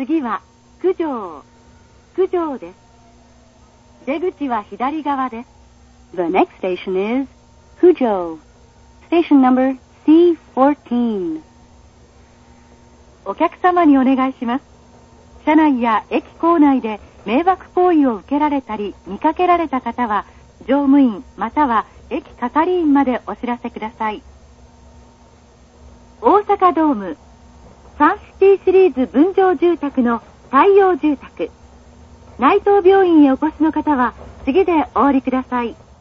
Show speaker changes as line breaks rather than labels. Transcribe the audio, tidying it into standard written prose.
次は九条です。出口は左側です。
The next station is Fuzhou. Station number C14.
お客様にお願いします。車内や駅構内で迷惑行為を受けられたり見かけられた方は、乗務員または駅係員までお知らせください。大阪ドームサンシティシリーズ分譲住宅の太陽住宅、内藤病院へお越しの方は次でお降りください。